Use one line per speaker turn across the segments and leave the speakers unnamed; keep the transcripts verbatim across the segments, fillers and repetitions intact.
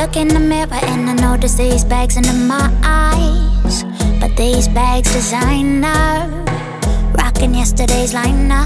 look in the mirror and I notice these bags under my eyes. But these bags designer, rocking yesterday's liner.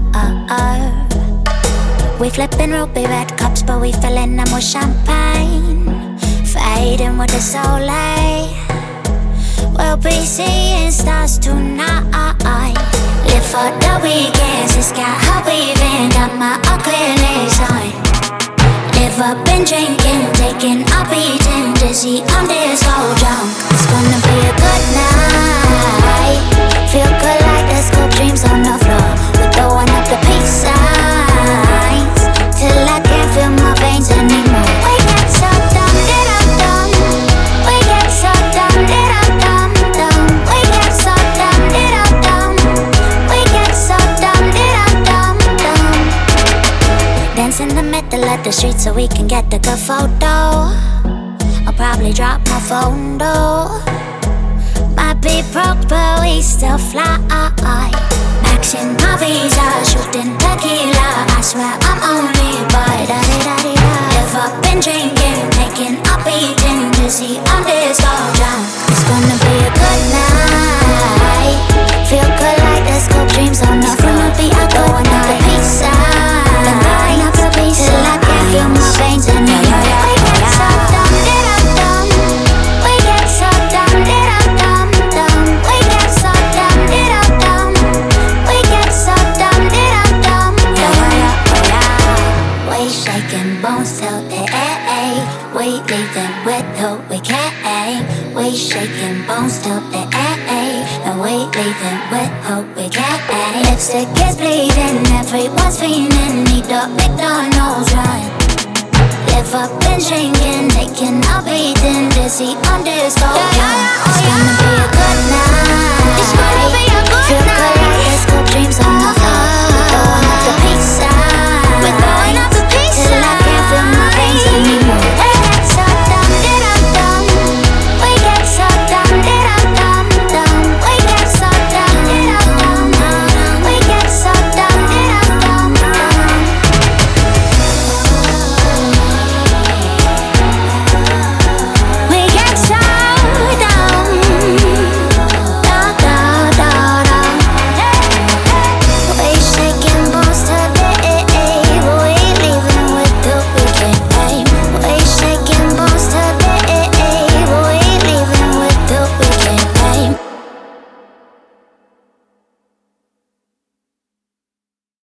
We flipping ruby red cups, but we filling them with champagne, fading with the soleil. We'll be seeing stars tonight. Live for the weekends, it's got her weaving got my acrylics on. Live up and drinking, taking a beating, dizzy, I'm disco drunk. It's gonna be a good night. Feel good like let's go dreams on the floor. We're throwing up the peace signs till I can't feel my veins anymore. We get so dumb, did I dumb? We get so dumb, did I dumb, dumb? We get so dumb, did I dumb? We get so dumb, did I dumb, dumb? Dance in the middle of the street so we can get a good photo. I'll probably drop my phone though. Might be broke but we still fly. Maxing my visa, shooting tequila. I swear I'm only boy. Da-di-da-di-da. Live up and drinking, taking a beating, dizzy, I'm disco drunk. It's gonna be a good night. Feel good like let's go dreams on the floor. It's gonna be a good night. The peace sign, the line up the peace till I can't feel my veins anymore. We get so dumb, did I dumb? We get so dumb, did I dumb, dumb? We get so dumb, did I dumb? We get so dumb, did I dumb, dumb? We shaking bones till the A. We leaving with who we can't. We shaking bones till the A. And we leaving with who we can't. Lipstick is bleeding, everyone's fiending. Need a McDonald's run. Live up and drinking, taking a beating, dizzy on disco. It's gonna be a good night. It's gonna be